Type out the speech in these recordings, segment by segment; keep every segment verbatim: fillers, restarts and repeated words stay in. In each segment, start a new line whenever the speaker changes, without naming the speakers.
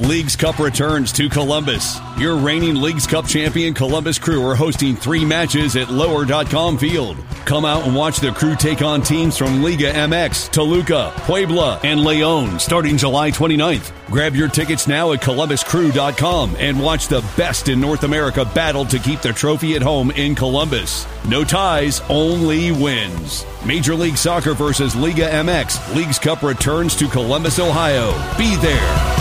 Leagues Cup returns to Columbus. Your reigning Leagues Cup champion Columbus Crew are hosting three matches at lower dot com Field. Come out and watch the Crew take on teams from Liga M X, Toluca, Puebla, and Leon starting July twenty-ninth. Grab your tickets now at columbus crew dot com and watch the best in North America battle to keep the trophy at home in Columbus. No ties, only wins. Major League Soccer versus Liga M X. Leagues Cup returns to Columbus, Ohio. Be there.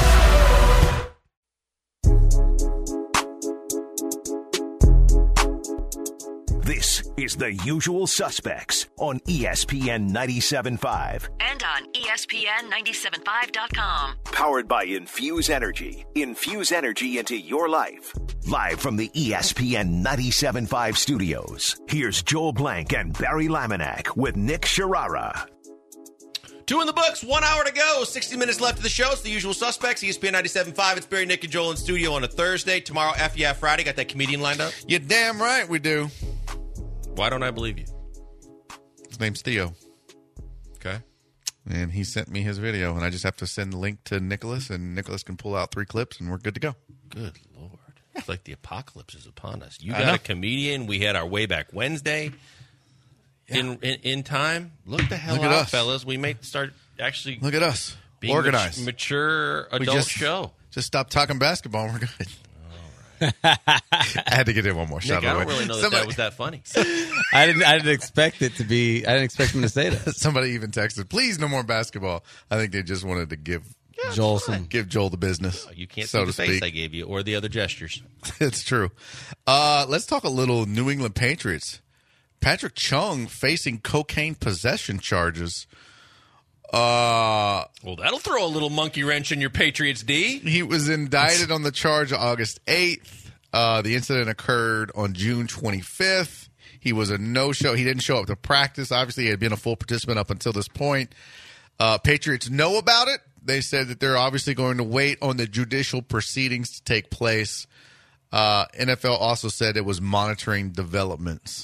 This is The Usual Suspects on E S P N ninety-seven point five.
And on E S P N ninety-seven point five dot com.
Powered by Infuse Energy. Infuse energy into your life. Live from the E S P N ninety-seven point five studios, here's Joel Blank and Barry Laminack with Nick Sharara.
Two in the books, one hour to go, sixty minutes left of the show. It's The Usual Suspects, E S P N ninety-seven point five. It's Barry, Nick, and Joel in studio on a Thursday. Tomorrow, F Yeah Friday. Got that comedian lined up?
You're damn right we do.
Why don't I believe you?
His name's Theo.
Okay.
And he sent me his video, and I just have to send the link to Nicholas, and Nicholas can pull out three clips, and we're good to go.
Good Lord. It's like the apocalypse is upon us. You
I
got
know.
a comedian. We had our way back Wednesday
Yeah.
in, in in time. Look the hell
Look at
out,
us.
fellas. We may start actually
Look at us.
being
Organized.
mat- mature
We
adult
just,
show.
Just stop talking basketball, and we're good. I had to get in one more shot.
Nick, I
by the
don't
way.
really know that
Somebody-
that was that funny.
I didn't. I didn't expect it to be. I didn't expect him to say that.
Somebody even texted, "Please, no more basketball." I think they just wanted to give
Joel some.
give Joel the business.
You can't
so
see the
to
face
speak.
I gave you or the other gestures.
It's true. Uh, let's talk a little New England Patriots. Patrick Chung facing cocaine possession charges. Uh,
Well, that'll throw a little monkey wrench in your Patriots D.
he was indicted on the charge August eighth. Uh, the incident occurred on June twenty-fifth. He was a no-show. He didn't show up to practice. Obviously, he had been a full participant up until this point. Uh, Patriots know about it. They said that they're obviously going to wait on the judicial proceedings to take place. Uh, N F L also said it was monitoring developments.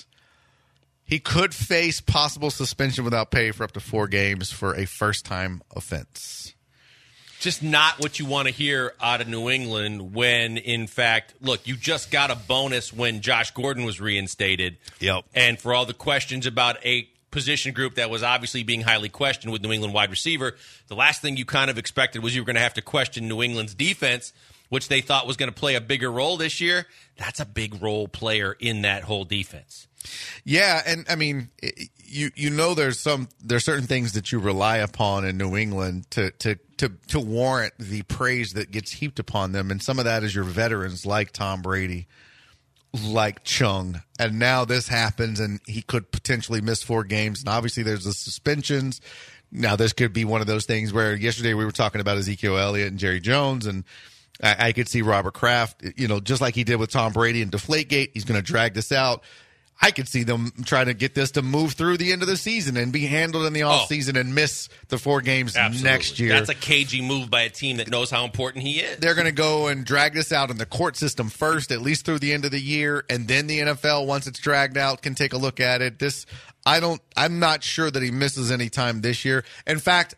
He could face possible suspension without pay for up to four games for a first-time offense.
Just not what you want to hear out of New England when, in fact, look, you just got a bonus when Josh Gordon was reinstated.
Yep.
And for all the questions about a position group that was obviously being highly questioned with New England wide receiver, the last thing you kind of expected was you were going to have to question New England's defense, which they thought was going to play a bigger role this year. That's a big role player in that whole defense.
Yeah, and I mean, it- you you know, there's some there's certain things that you rely upon in New England to to to to warrant the praise that gets heaped upon them, and some of that is your veterans like Tom Brady, like Chung, and now this happens, and he could potentially miss four games, and obviously there's the suspensions. Now this could be one of those things where yesterday we were talking about Ezekiel Elliott and Jerry Jones, and I, I could see Robert Kraft, you know, just like he did with Tom Brady and Deflategate, he's going to drag this out. I could see them trying to get this to move through the end of the season and be handled in the offseason and miss the four games
Absolutely.
next year.
That's a cagey move by a team that knows how important he is.
They're going to go and drag this out in the court system first, at least through the end of the year, and then the N F L, once it's dragged out, can take a look at it. This, I don't, I'm not sure that he misses any time this year. In fact,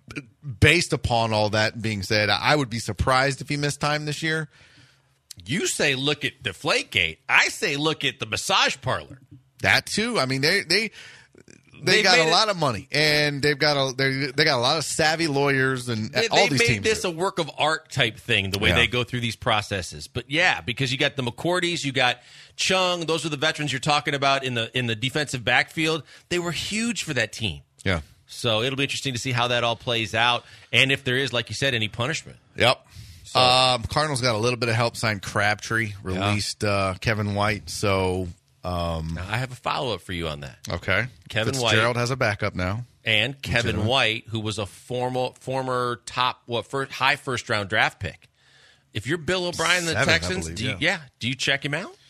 based upon all that being said, I would be surprised if he missed time this year.
You say look at Deflategate. I say look at the massage parlor.
That too. I mean, they they they
They've
got
made
a
it-
lot of money, and they've got a they they got a lot of savvy lawyers, and
They,
all
they
these
made
teams.
this
do.
a work of art type thing, the way
Yeah.
they go through these processes. But yeah, because you got the McCourties, you got Chung. Those are the veterans you're talking about in the in the defensive backfield. They were huge for that team.
Yeah.
So it'll be interesting to see how that all plays out, and if there is, like you said, any punishment.
Yep. Um, Cardinals got a little bit of help. Signed Crabtree, released uh, Kevin White. So um,
Now, I have a follow up for you on that.
okay,
Kevin
Fitzgerald
White.
has a backup now.
And Kevin
Legitimate.
White, who was a formal, former top, what, first, high first round draft pick. If you're Bill O'Brien, the
Seventh, I
Texans,
believe,
do you,
yeah.
yeah, do you check him out?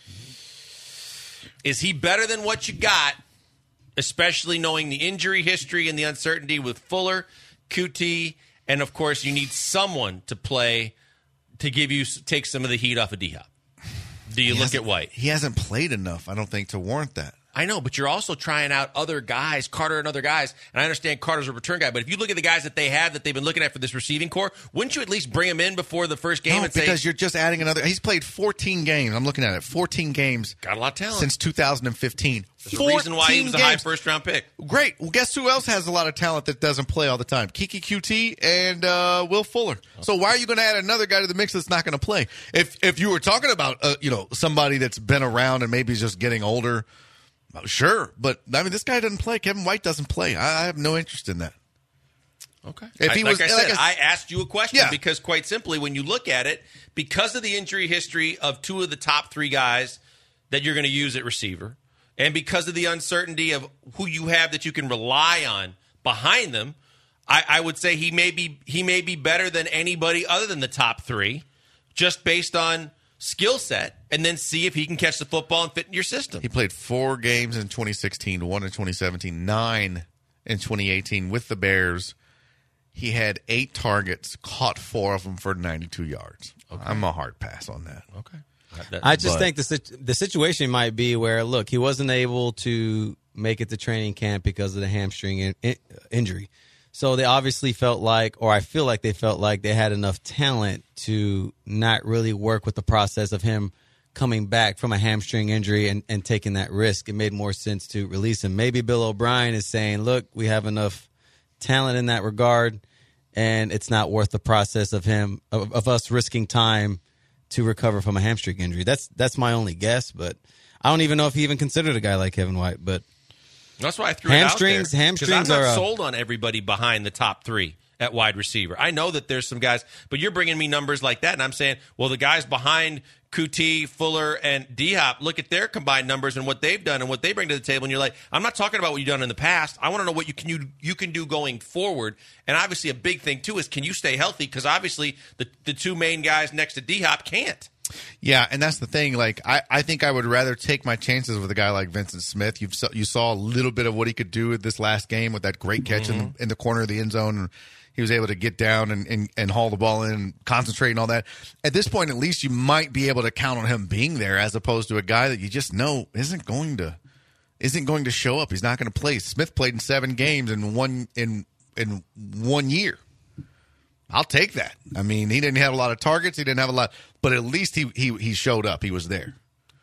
Is he better than what you got, especially knowing the injury history and the uncertainty with Fuller, Kuti, and of course you need someone to play to give you take some of the heat off of D-Hop. Do you
He
look at
hasn't-
White?
He hasn't played enough, I don't think, to warrant that.
I know, but you're also trying out other guys, Carter and other guys. And I understand Carter's a return guy, but if you look at the guys that they have that they've been looking at for this receiving core, wouldn't you at least bring him in before the first game?
No,
and
because
say,
you're just adding another. He's played fourteen games. I'm looking at it. fourteen games.
Got a lot of talent.
Since two thousand fifteen.
There's a reason why he was
games.
a high first-round pick.
Great. Well, guess who else has a lot of talent that doesn't play all the time? Kiki Q T and uh, Will Fuller. So why are you going to add another guy to the mix that's not going to play? If if you were talking about uh, you know somebody that's been around and maybe is just getting older, sure. But I mean, this guy doesn't play. Kevin White doesn't play. I, I have no interest in that.
Okay.
If he
I,
was,
like I said,
like I,
I asked you a question
Yeah.
because, quite simply, when you look at it, because of the injury history of two of the top three guys that you're going to use at receiver, and because of the uncertainty of who you have that you can rely on behind them, I, I would say he may be he may be better than anybody other than the top three, just based on skill set, and then see if he can catch the football and fit in your system.
he played four games in twenty sixteen, one in twenty seventeen, nine in twenty eighteen with the Bears. He had eight targets, caught four of them for ninety-two yards. Okay. I'm a hard pass on that.
Okay. That,
I just
but-
think the sit- the situation might be where, look, he wasn't able to make it to training camp because of the hamstring in- in- injury. So they obviously felt like, or I feel like they felt like they had enough talent to not really work with the process of him coming back from a hamstring injury and, and taking that risk. It made more sense to release him. Maybe Bill O'Brien is saying, look, we have enough talent in that regard, and it's not worth the process of him, of, of us risking time to recover from a hamstring injury. That's that's my only guess, but I don't even know if he even considered a guy like Kevin White. But
that's why I threw
hamstrings,
it out there.
hamstrings
I'm not
are a,
sold on everybody behind the top three at wide receiver. I know that there's some guys, but you're bringing me numbers like that, and I'm saying, well, the guys behind Kuti, Fuller, and D-Hop, look at their combined numbers and what they've done and what they bring to the table, and you're like, I'm not talking about what you've done in the past. I want to know what you can you, you can do going forward. And obviously a big thing, too, is can you stay healthy? Because obviously the, the two main guys next to D-Hop can't.
Yeah, and that's the thing. Like, I, I think I would rather take my chances with a guy like Vincent Smith. You've you saw a little bit of what he could do with this last game with that great catch mm-hmm. in, the, in the corner of the end zone. And he was able to get down and, and, and haul the ball in and concentrate and all that. At this point, at least you might be able to count on him being there as opposed to a guy that you just know isn't going to isn't going to show up. He's not going to play. Smith played in seven games in one in in one year. I'll take that. I mean, he didn't have a lot of targets. He didn't have a lot, but at least he he, he showed up. He was there.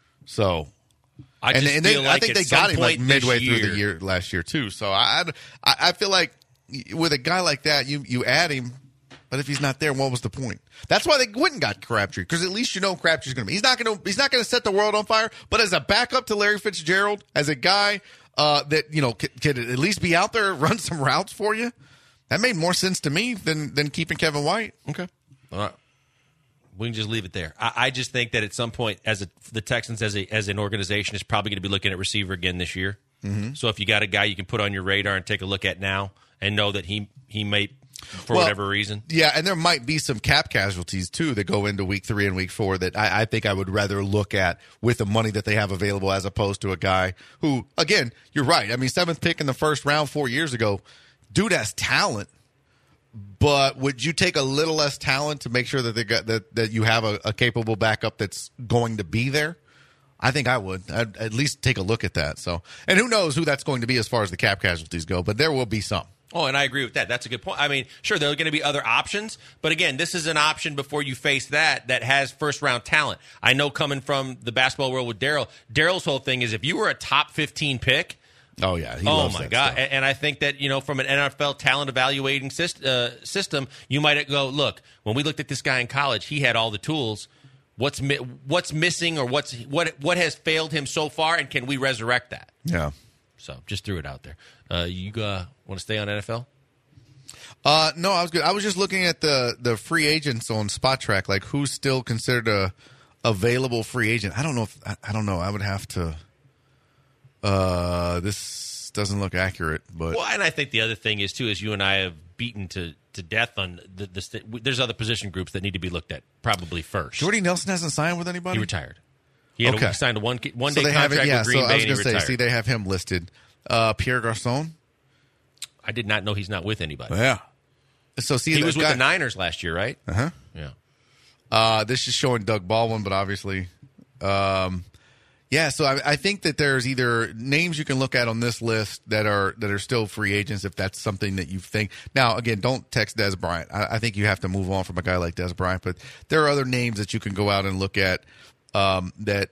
So,
I
and,
just
and they,
feel like
I think they
at
got
some
him like
point
midway
this
through
year-
the year last year too. So I, I I feel like with a guy like that, you you add him, but if he's not there, what was the point? That's why they went and got Crabtree, because at least you know Crabtree's going to be. He's not going to he's not going to set the world on fire, but as a backup to Larry Fitzgerald, as a guy uh, that you know could, could at least be out there, run some routes for you. That made more sense to me than than keeping Kevin White.
Okay. All right. We can just leave it there. I, I just think that at some point, as a, the Texans as a as an organization is probably going to be looking at receiver again this year. Mm-hmm. So if you got a guy you can put on your radar and take a look at now and know that he he may, for
well,
whatever reason.
Yeah, and there might be some cap casualties, too, that go into week three and week four that I, I think I would rather look at with the money that they have available as opposed to a guy who, again, you're right. I mean, seventh pick in the first round four years ago, dude has talent. But would you take a little less talent to make sure that they got that, that you have a, a capable backup that's going to be there? I think I would. I'd at least take a look at that. So, and who knows who that's going to be as far as the cap casualties go, but there will be some.
Oh, and I agree with that. That's a good point. I mean, sure, there are going to be other options, but again, this is an option before you face that that has first-round talent. I know coming from the basketball world with Daryl, Daryl's whole thing is if you were a top fifteen pick,
oh yeah, he
oh
loves
my
that
god!
stuff.
And, and I think that you know, from an N F L talent evaluating syst- uh, system, you might go, look, when we looked at this guy in college, he had all the tools. What's mi- what's missing, or what's what what has failed him so far, and can we resurrect that?
Yeah.
So just threw it out there. Uh, you uh, want to stay on N F L?
Uh, no, I was good. I was just looking at the, the free agents on Spot Track, like who's still considered a available free agent. I don't know if I, I don't know. I would have to. Uh, this doesn't look accurate, but
Well, and I think the other thing is too is you and I have beaten to, to death on the, the st- there's other position groups that need to be looked at probably first.
Jordy Nelson hasn't signed with anybody.
He retired. He had
Okay.
a, he signed a one one
So
day
they have
contract
it. Yeah.
with Green
So
Bay
I was
and he
going to say,
retired.
see, they have him listed. Uh, Pierre Garçon.
I did not know he's not with anybody.
Yeah. So see,
He
that
was with
guy-
the Niners last year, right?
Uh huh.
Yeah.
Uh, this is showing Doug Baldwin, but obviously, um, Yeah, so I, I think that there's either names you can look at on this list that are that are still free agents if that's something that you think. Now, again, don't text Des Bryant. I, I think you have to move on from a guy like Des Bryant, but there are other names that you can go out and look at um, that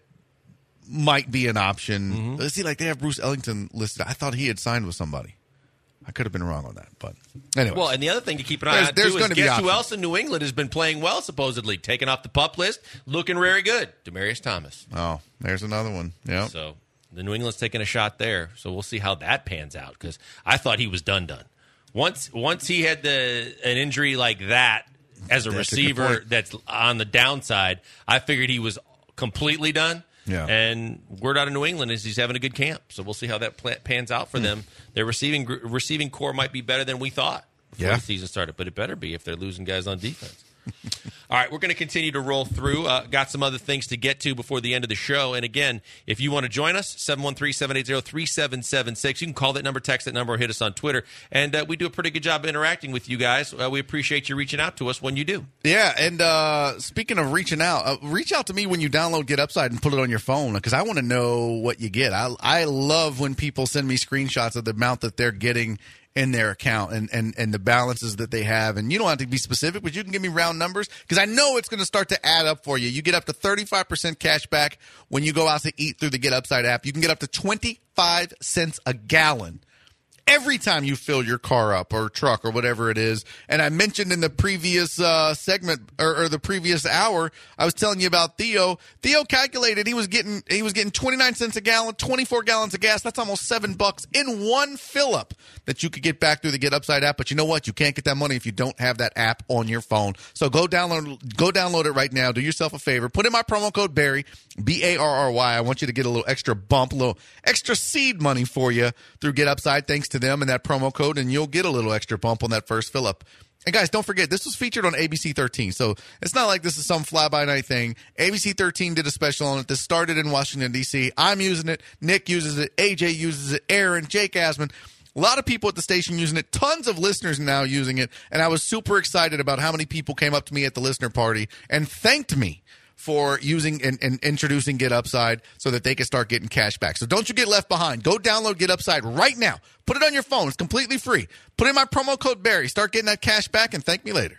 might be an option. Mm-hmm. Let's see, like they have Bruce Ellington listed. I thought he had signed with somebody. I could have been wrong on that, but anyway.
Well, and the other thing to keep an eye
there's,
on
there's
too
is
guess
options.
who else in New England has been playing well, supposedly taken off the PUP list, looking very good. Demaryius Thomas.
Oh, there's another one. Yeah.
So the New England's taking a shot there. So we'll see how that pans out because I thought he was done done. Once once he had the an injury like that as a that's receiver a that's on the downside, I figured he was completely done.
Yeah.
And word out of New England is he's having a good camp. So we'll see how that pans out for mm. them. Their receiving receiving core might be better than we thought before
yeah.
the season started, but it better be if they're losing guys on defense. All right, we're going to continue to roll through. Uh, got some other things to get to before the end of the show. And again, if you want to join us, seven one three, seven eight zero, three seven seven six. You can call that number, text that number, or hit us on Twitter. And uh, we do a pretty good job interacting with you guys. Uh, we appreciate you reaching out to us when you do.
Yeah, and uh, speaking of reaching out, uh, reach out to me when you download Get Upside and put it on your phone because I want to know what you get. I, I love when people send me screenshots of the amount that they're getting in their account and, and, and the balances that they have. And you don't have to be specific, but you can give me round numbers because I know it's going to start to add up for you. You get up to thirty-five percent cash back when you go out to eat through the Get Upside app. You can get up to twenty-five cents a gallon every time you fill your car up or truck or whatever it is. And I mentioned in the previous uh, segment or, or the previous hour, I was telling you about Theo. Theo calculated he was getting he was getting twenty-nine cents a gallon, twenty-four gallons of gas. That's almost seven bucks in one fill up that you could get back through the Get Upside app. But you know what? You can't get that money if you don't have that app on your phone. So go download go download it right now. Do yourself a favor. Put in my promo code Barry, B A R R Y. I want you to get a little extra bump, a little extra seed money for you through Get Upside. Thanks to them and that promo code, and you'll get a little extra bump on that first fill up. And guys, don't forget, this was featured on A B C thirteen, so it's not like this is some fly-by-night thing. A B C thirteen did a special on it. This started in Washington, D C. I'm using it. Nick uses it. A J uses it. Aaron, Jake Asman. A lot of people at the station using it. Tons of listeners now using it, and I was super excited about how many people came up to me at the listener party and thanked me for using and, and introducing Get Upside so that they can start getting cash back. So don't you get left behind. Go download Get Upside right now. Put it on your phone. It's completely free. Put in my promo code Barry. Start getting that cash back and thank me later.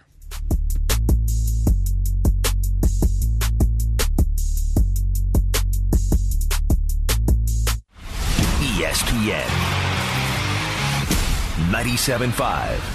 E S P N ninety-seven point five.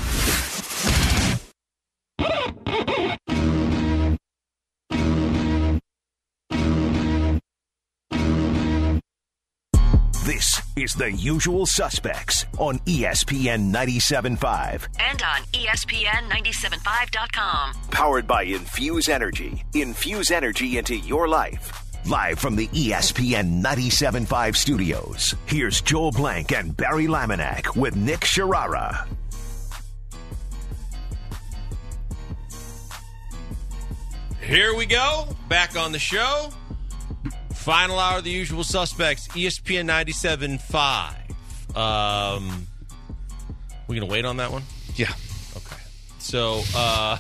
This is The Usual Suspects on E S P N ninety-seven point five.
And on E S P N ninety-seven point five dot com.
Powered by Infuse Energy. Infuse energy into your life. Live from the E S P N ninety-seven point five studios, here's Joel Blank and Barry Laminack with Nick Sharara.
Here we go. Back on the show. Final hour of The Usual Suspects, E S P N ninety-seven point five. Um, we going to wait on that one?
Yeah.
Okay. So, uh,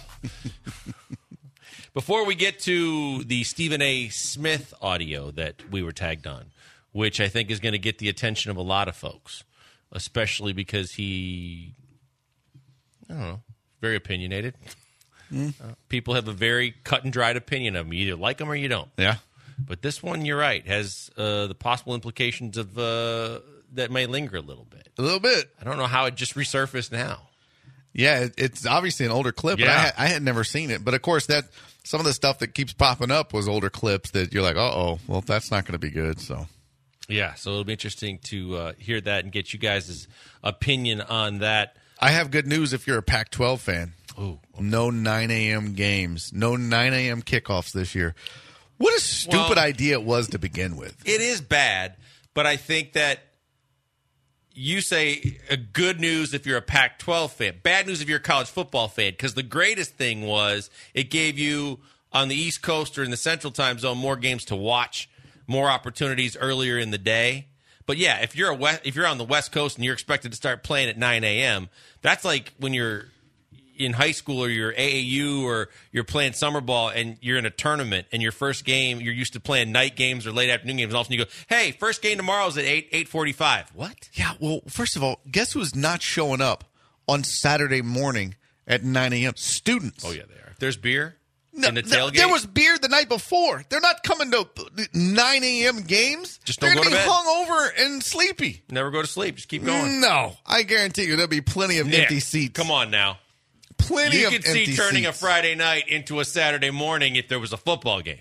before we get to the Stephen A. Smith audio that we were tagged on, which I think is going to get the attention of a lot of folks, especially because he, I don't know, very opinionated. Mm. Uh, people have a very cut and dried opinion of him. You either like him or you don't.
Yeah.
But this one, you're right, has uh, the possible implications of uh, that may linger a little bit.
A little bit.
I don't know how it just resurfaced now.
Yeah, it, it's obviously an older clip,
Yeah.
but I, ha- I had never seen it. But, of course, that some of the stuff that keeps popping up was older clips that you're like, uh-oh, well, that's not going to be good. So,
yeah, so it'll be interesting to uh, hear that and get you guys' opinion on that.
I have good news if you're a Pac twelve fan.
Ooh, okay.
No nine a.m. games. No nine a.m. kickoffs this year. What a stupid
Well,
idea it was to begin with.
It is bad, but I think that you say a good news if you're a Pac twelve fan, bad news if you're a college football fan, because the greatest thing was it gave you on the East Coast or in the Central Time Zone more games to watch, more opportunities earlier in the day. But yeah, if you're a West, if you're on the West Coast and you're expected to start playing at nine a.m., that's like when you're in high school or you're A A U or you're playing summer ball and you're in a tournament and your first game, you're used to playing night games or late afternoon games, and all of a sudden you go, hey, first game tomorrow is at eight, eight forty-five. What?
Yeah, well, first of all, guess who's not showing up on Saturday morning at nine a.m.? Students.
Oh, yeah, they are. There's beer
No,
in the
no,
tailgate?
there was beer the night before. They're not coming to nine a.m. games.
Just
They're
don't
going to
go
be
to bed.
hungover and sleepy.
Never go to sleep. Just keep going.
No, I guarantee you there'll be plenty of
Nick,
empty seats.
come on now.
Plenty
You
of
could
empty
see turning
seats.
a Friday night into a Saturday morning if there was a football game.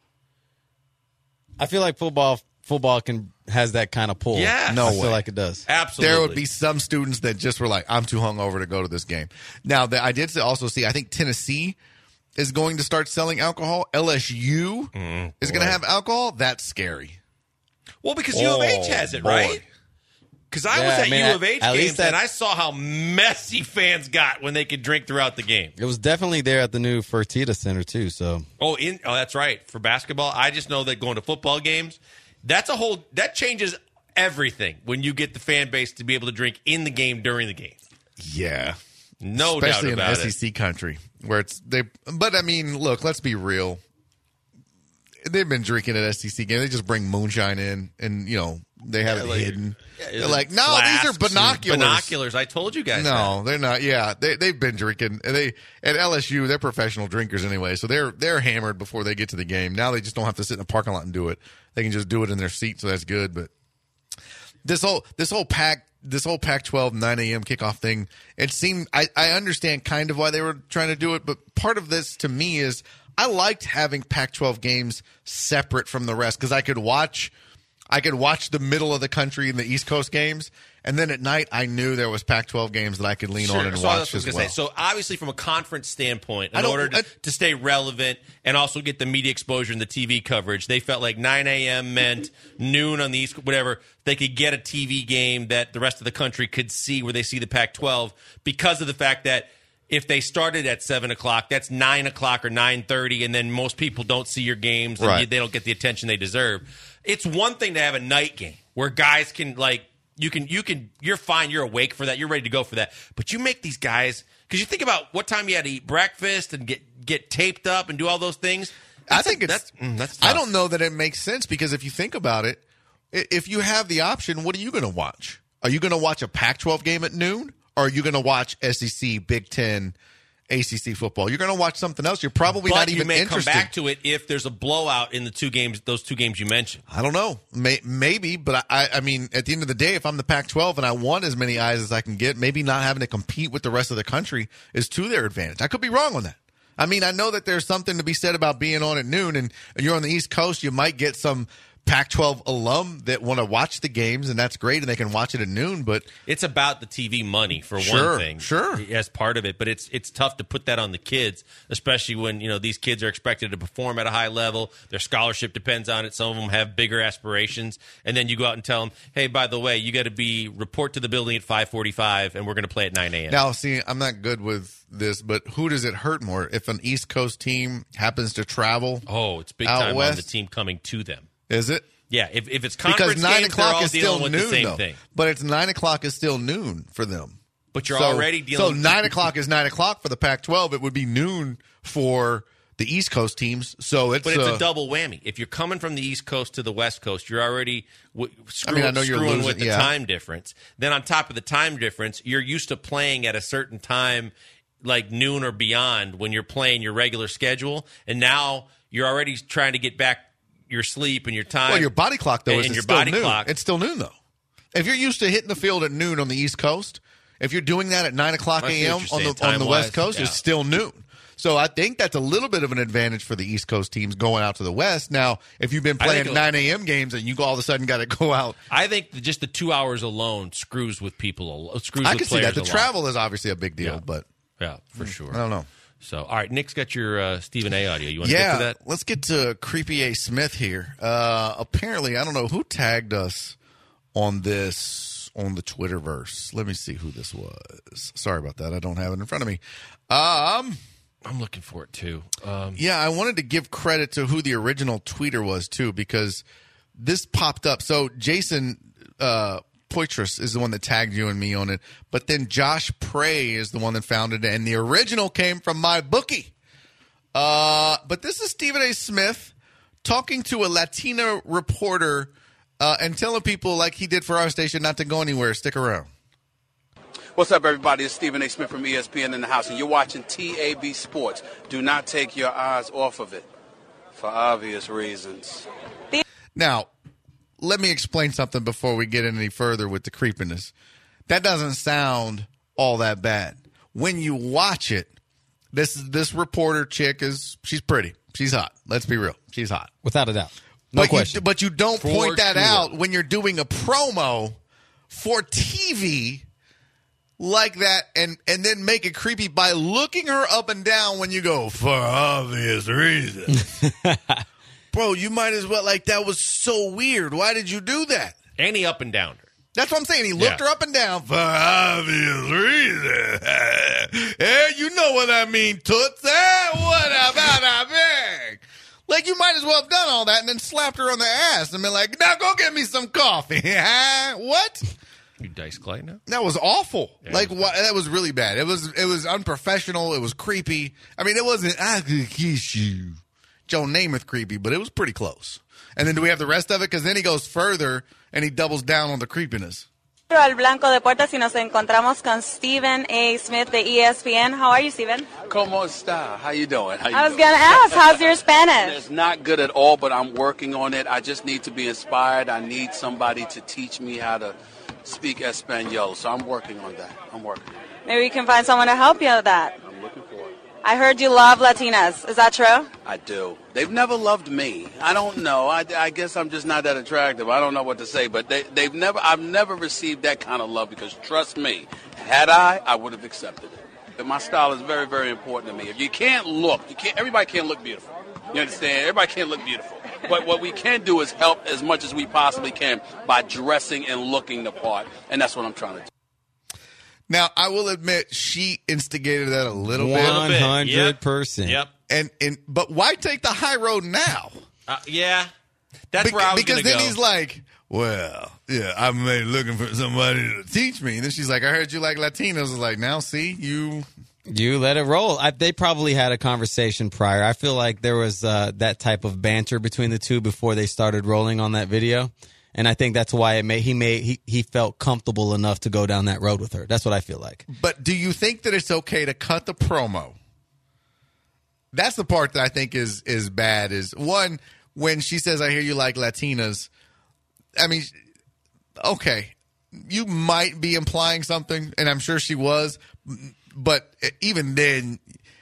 I feel like football football can has that kind of pull.
Yes.
No
I
way.
feel like it does.
Absolutely.
There would be some students that just were like, I'm too hungover to go to this game. Now, the, I did also see, I think Tennessee is going to start selling alcohol. L S U
Mm,
is going to have alcohol. That's scary.
Well, because U of H
Oh,
has it,
boy.
right? Because I
Yeah,
was at
I mean,
U of H
at- at
games
least that-
and I saw how messy fans got when they could drink throughout the game.
It was definitely there at the new Fertitta Center too. So
Oh, in oh, that's right. For basketball, I just know that going to football games, that's a whole that changes everything when you get the fan base to be able to drink in the game during the game.
Yeah.
No
Especially
doubt
in
about
S E C
it.
country where it's they. But I mean, look, let's be real. They've been drinking at S E C games. They just bring moonshine in, and you know they have it
like-
hidden.
Yeah,
They're like, no, these
flasks
are
and
binoculars.
Binoculars. I told you guys.
No, they're not. Yeah, they they've been drinking. And they at L S U, they're professional drinkers anyway, so they're they're hammered before they get to the game. Now they just don't have to sit in a parking lot and do it. They can just do it in their seat, so that's good. But this whole this whole pack this whole Pac twelve nine a.m. kickoff thing, it seemed I, I understand kind of why they were trying to do it, but part of this to me is I liked having Pac twelve games separate from the rest because I could watch I could watch the middle of the country and the East Coast games, and then at night I knew there was Pac twelve games that I could lean
Sure.
on and
so that's
watch
what I was
as
gonna
well.
say. So obviously, from a conference standpoint,
I
in
don't-
order to,
I-
to stay relevant and also get the media exposure and the T V coverage, they felt like nine a.m. meant noon on the East, whatever. They could get a T V game that the rest of the country could see where they see the Pac twelve because of the fact that if they started at seven o'clock, that's nine o'clock or nine thirty, and then most people don't see your games and
Right.
you, they don't get the attention they deserve. It's one thing to have a night game where guys can like you can you can you're fine, you're awake for that, you're ready to go for that. But you make these guys because you think about what time you had to eat breakfast and get get taped up and do all those things.
I
That's
think
a-
it's.
that's, mm, that's
I
tough.
don't know that it makes sense because if you think about it, i- if you have the option, what are you going to watch? Are you going to watch a Pac twelve game at noon, or are you going to watch S E C, Big Ten, A C C football? You're going to watch something else. You're probably
But
not
you
even
may
interested.
come back to it if there's a blowout in the two games, those two games you mentioned.
I don't know. May, maybe, but I, I mean, at the end of the day, if I'm the Pac twelve and I want as many eyes as I can get, maybe not having to compete with the rest of the country is to their advantage. I could be wrong on that. I mean, I know that there's something to be said about being on at noon, and you're on the East Coast, you might get some Pac twelve alum that want to watch the games, and that's great, and they can watch it at noon, but
It's about the T V money for
Sure,
one thing,
sure.
as part of it. But it's it's tough to put that on the kids, especially when you know these kids are expected to perform at a high level. Their scholarship depends on it. Some of them have bigger aspirations, and then you go out and tell them, "Hey, by the way, you got to be report to the building at five forty-five, and we're going to play at nine a.m."
now, see, I'm not good with this, but who does it hurt more? If an East Coast team happens to travel,
oh, it's big
Out
time on
west?
the team coming to them.
is it?
Yeah, if, if it's conference
Because nine
games, they're
o'clock
all
is
dealing
still
with
noon,
the same
though.
thing.
But it's nine o'clock is still noon for them.
But you're
So-
already dealing.
So nine o'clock is nine o'clock for the Pac twelve. It would be noon for the East Coast teams. So it's.
But it's
uh,
a double whammy. If you're coming from the East Coast to the West Coast, you're already w- screw-
I mean, I know you're
screwing
losing-
with the
yeah.
time difference. Then on top of the time difference, you're used to playing at a certain time, like noon or beyond, when you're playing your regular schedule, and now you're already trying to get back your sleep and your time.
Well, your body clock though
and,
is
and your
still
body
noon.
clock.
It's still noon though. If you're used to hitting the field at noon on the East Coast, if you're doing that at nine o'clock
I see
a.m.
what you're
on the
saying,
on the
time-wise,
West Coast,
yeah.
it's still noon. So I think that's a little bit of an advantage for the East Coast teams going out to the West. Now, if you've been
I think
playing
it'll-
nine a.m. games and you all of a sudden got to go out,
I think that just the two hours alone screws with people. a- Screws
I
with
can see
players
that. The
a lot.
travel is obviously a big deal,
Yeah.
but
Yeah, for sure.
I don't know.
So, all right, Nick's got your uh, Stephen A. audio. You want to
Yeah,
get to that?
let's get to Creepy A. Smith here. Uh, apparently, I don't know who tagged us on this on the Twitterverse. Let me see who this was. Sorry about that. I don't have it in front of me. Um,
I'm looking for it too. Um,
yeah, I wanted to give credit to who the original tweeter was too, because this popped up. So Jason uh, Poitras is the one that tagged you and me on it. But then Josh Prey is the one that founded it, and the original came from my bookie. Uh, but this is Stephen A. Smith talking to a Latina reporter uh, and telling people, like he did for our station, not to go anywhere. Stick around.
What's up, everybody? It's Stephen A. Smith from E S P N in the house, and you're watching T A B Sports. Do not take your eyes off of it for obvious reasons.
Now, let me explain something before we get any further with the creepiness. That doesn't sound all that bad. When you watch it, this this reporter chick is she's pretty. She's hot. Let's be real. She's hot.
Without a doubt. No
but
question.
You, but you don't
For
point that
sure.
out when you're doing a promo for T V like that and, and then make it creepy by looking her up and down when you go, for obvious reasons. Bro, you might as well, like, that was so weird. Why did you do that?
And he up and downed her.
That's what I'm saying. He looked
Yeah.
her up and down for obvious reasons. Hey, you know what I mean, Toots. Hey, what about that bag? Like, you might as well have done all that and then slapped her on the ass and been like, now go get me some coffee. What?
You Dice Clay now?
That was awful.
Yeah,
like,
it was
wha- that was really bad. It was it was unprofessional. It was creepy. I mean, it wasn't, I could kiss you, Joe Namath creepy, but it was pretty close. And then do we have the rest of it? Because then he goes further and he doubles down on the creepiness.
Al Blanco Deportes y nos encontramos con Stephen A. Smith de E S P N. How are you, Stephen?
Como esta? How you doing? How you
I was
doing?
going to ask, how's your Spanish?
It's not good at all, but I'm working on it. I just need to be inspired. I need somebody to teach me how to speak Espanol, so I'm working on that. I'm working on it.
Maybe we can find someone to help you with that.
I'm looking for it.
I heard you love Latinas. Is that true?
I do. They've never loved me. I don't know. I, I guess I'm just not that attractive. I don't know what to say, but they, they've never. I've never received that kind of love because, trust me, had I, I would have accepted it. And my style is very, very important to me. If you can't look, you can't. Everybody can't look beautiful. You understand? Everybody can't look beautiful. But what we can do is help as much as we possibly can by dressing and looking the part, and that's what I'm trying to do.
Now, I will admit she instigated that a little bit.
One hundred percent.
Yep.
And and but why take the high road now?
Uh, yeah. That's
Bec-
where I was
because
going to
then
go.
he's like, well, yeah, I'm maybe looking for somebody to teach me. And then she's like, I heard you like Latinos. I was like, now see, you.
You let it roll. I, they probably had a conversation prior. I feel like there was uh, that type of banter between the two before they started rolling on that video, and I think that's why it made he made he, he felt comfortable enough to go down that road with her. That's what I feel like.
But do you think that it's okay to cut the promo? That's the part that I think is is bad. Is one when she says, "I hear you like Latinas." I mean, okay, you might be implying something, and I'm sure she was. But even then,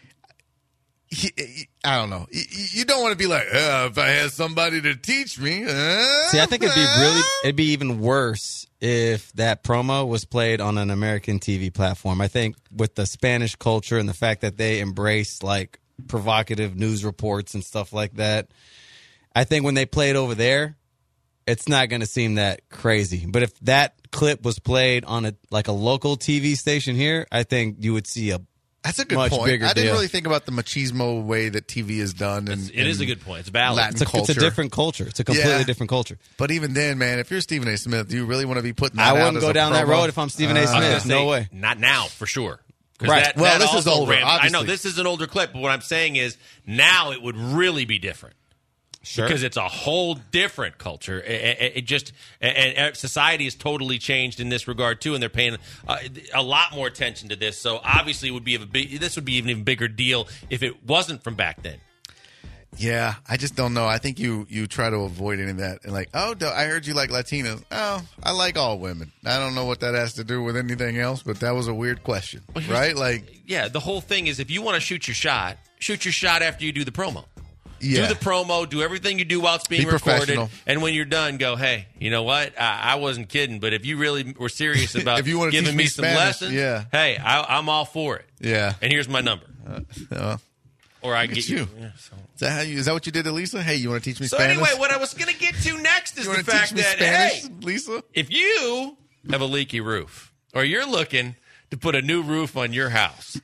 he, I don't know. You don't want to be like, oh, if I had somebody to teach me. Uh,
See, I think it'd be really, it'd be even worse if that promo was played on an American T V platform. I think with the Spanish culture and the fact that they embrace like provocative news reports and stuff like that, I think when they play it over there, it's not going to seem that crazy. But if that clip was played on a like a local T V station here, I think you would see a
That's a good
much
point.
bigger
I didn't
deal.
really think about the machismo way that T V is done. And,
It's- it is a good point. It's valid.
Latin
It's a,
culture.
it's a different culture. It's a completely
Yeah.
different culture.
But even then, man, if you're Stephen A. Smith, do you really want to be putting that
I
out
wouldn't
as
go
a
down that
promo?
road if I'm Stephen A.
Uh,
I was gonna
Smith. No
say,
way.
Not now, for sure. 'Cause
Right.
That,
Well,
that
this is
also
older,
ran- I know
obviously.
this is an older clip, but what I'm saying is now it would really be different.
Sure.
Because it's a whole different culture. It, it, it just and, and society has totally changed in this regard too, and they're paying uh, a lot more attention to this. So obviously, it would be a big. This would be even a bigger deal if it wasn't from back then.
Yeah, I just don't know. I think you you try to avoid any of that. And like, oh, I heard you like Latinos. Oh, I like all women. I don't know what that has to do with anything else, but that was a weird question,
Well, here's-
right? Like,
Yeah, the whole thing is if you want to shoot your shot, shoot your shot after you do the promo.
yeah,
Do the promo, do everything you do while it's being
Be
recorded,
professional.
and when you're done, go, hey, you know what? I, I wasn't kidding, but if you really were serious about
If you wanna
giving
teach
me
me
some
Spanish,
lessons,
yeah.
hey, I, I'm all for it.
yeah.
And here's my number.
Uh,
Or I
Look
can
at
get you.
you.
Yeah, so
is that how you? Is that what you did to Lisa? Hey, you want to teach me
so
Spanish?
anyway, what I was going to get to next is
you
the
want to
fact
teach me
that,
Spanish,
hey,
Lisa?
if you have a leaky roof or you're looking to put a new roof on your house,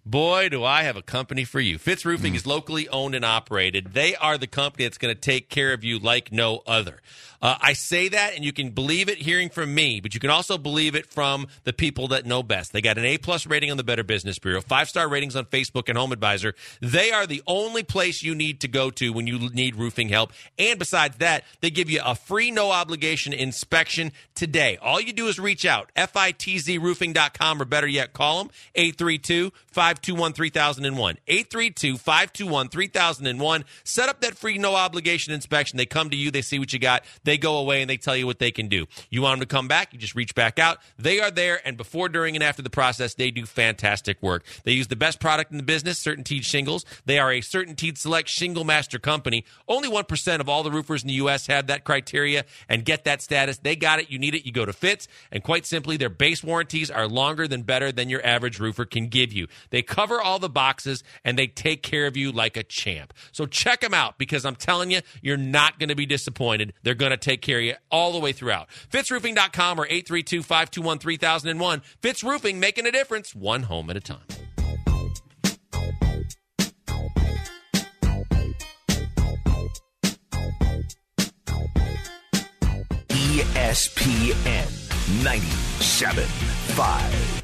Boy, do I have a company for you. Fitz Roofing mm. is locally owned and operated. They are the company that's going to take care of you like no other. Uh, I say that, and you can believe it hearing from me, but you can also believe it from the people that know best. They got an A-plus rating on the Better Business Bureau, five-star ratings on Facebook and Home Advisor. They are the only place you need to go to when you need roofing help. And besides that, they give you a free, no-obligation inspection today. All you do is reach out, F I T Z roofing dot com, or better yet, call them, eight three two, five two one, three thousand one, eight three two, five two one, three thousand one. Set up that free, no-obligation inspection. They come to you, they see what you got, they go away, and they tell you what they can do. You want them to come back, you just reach back out. They are there, and before, during, and after the process, they do fantastic work. They use the best product in the business, CertainTeed Shingles. They are a CertainTeed Select Shingle Master company. Only one percent of all the roofers in the U S have that criteria and get that status. They got it. You need it. You go to Fitz, and quite simply, their base warranties are longer than better than your average roofer can give you. They cover all the boxes, and they take care of you like a champ. So check them out, because I'm telling you, you're not going to be disappointed. They're going to take care of you all the way throughout. Fitz Roofing dot com or eight three two, five two one, three thousand one. Fitz Roofing, making a difference, one home at a time.
E S P N ninety-seven point five.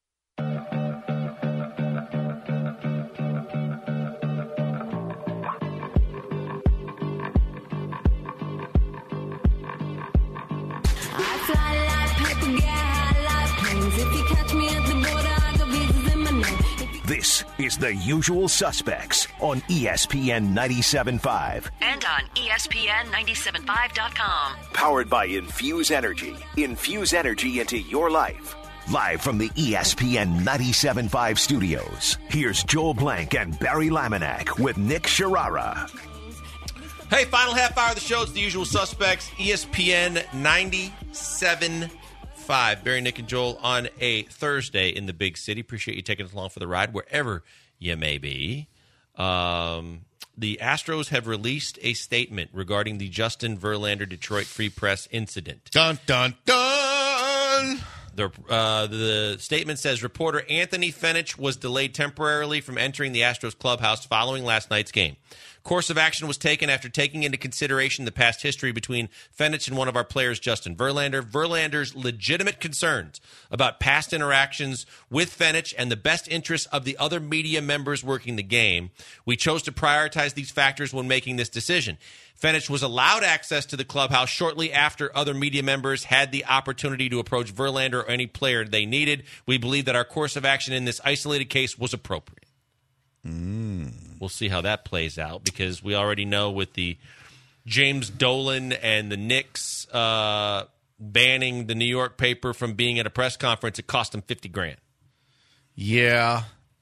This is The Usual Suspects on E S P N ninety-seven point five.
And on E S P N ninety-seven point five dot com.
Powered by Infuse Energy. Infuse energy into your life. Live from the E S P N ninety-seven point five studios, here's Joel Blank and Barry Laminack with Nick Sharara.
Hey, final half hour of the show. It's The Usual Suspects, E S P N ninety-seven point five. Barry, Nick, and Joel on a Thursday in the big city. Appreciate you taking us along for the ride, wherever you may be. Um, the Astros have released a statement regarding the Justin Verlander Detroit Free Press incident.
Dun, dun, dun!
The, uh, the statement says reporter Anthony Fenich was delayed temporarily from entering the Astros clubhouse following last night's game. Course of action was taken after taking into consideration the past history between Fenich and one of our players, Justin Verlander. Verlander's legitimate concerns about past interactions with Fenich and the best interests of the other media members working the game. We chose to prioritize these factors when making this decision. Fenich was allowed access to the clubhouse shortly after other media members had the opportunity to approach Verlander or any player they needed. We believe that our course of action in this isolated case was appropriate.
Mm.
We'll see how that plays out, because we already know with the James Dolan and the Knicks uh, banning the New York paper from being at a press conference, it cost them fifty grand.
Yeah,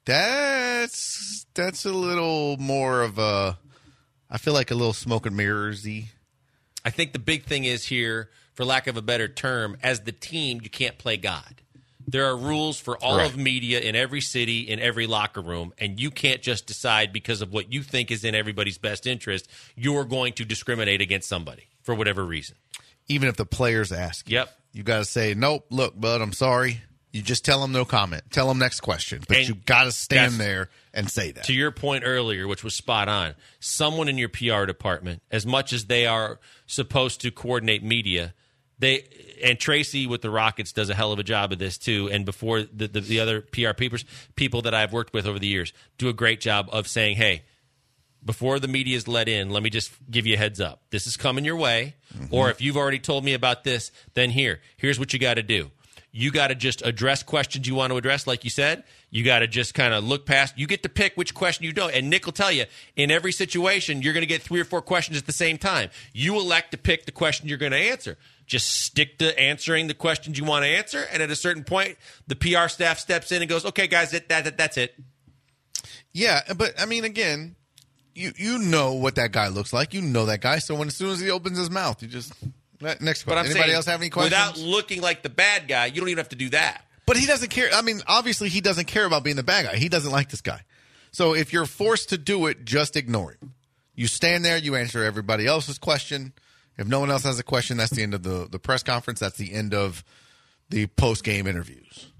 that's that's a little more of a, I feel like a little smoke and mirrors-y.
I think the big thing is here, for lack of a better term, as the team, you can't play God. There are rules for all
right.
of media in every city, in every locker room, and you can't just decide because of what you think is in everybody's best interest, you're going to discriminate against somebody for whatever reason.
Even if the players ask you.
Yep.
You got to say, nope, look, bud, I'm sorry. You just tell them no comment. Tell them next question. But
And
you got to stand
that's-
there and say that.
To your point earlier, which was spot on, someone in your P R department, as much as they are supposed to coordinate media, they and Tracy with the Rockets does a hell of a job of this too. And before the, the, the other P R people, people that I've worked with over the years do a great job of saying, hey, before the media is let in, let me just give you a heads up. This is coming your way. Mm-hmm. Or if you've already told me about this, then here, here's what you got to do. You got to just address questions you want to address, like you said. You got to just kind of look past. You get to pick which question you don't. And Nick will tell you, in every situation, you're going to get three or four questions at the same time. You elect to pick the question you're going to answer. Just stick to answering the questions you want to answer. And at a certain point, the P R staff steps in and goes, okay, guys, that, that, that's it.
Yeah, but, I mean, again, you you know what that guy looks like. You know that guy. So when as soon as he opens his mouth, you just... Next question.
But I'm
Anybody
saying,
else have any questions?
Without looking like the bad guy, you don't even have to do that.
But he doesn't care. I mean, obviously he doesn't care about being the bad guy. He doesn't like this guy. So if you're forced to do it, just ignore it. You stand there, you answer everybody else's question. If no one else has a question, that's the end of the, the press conference. That's the end of the post-game interviews.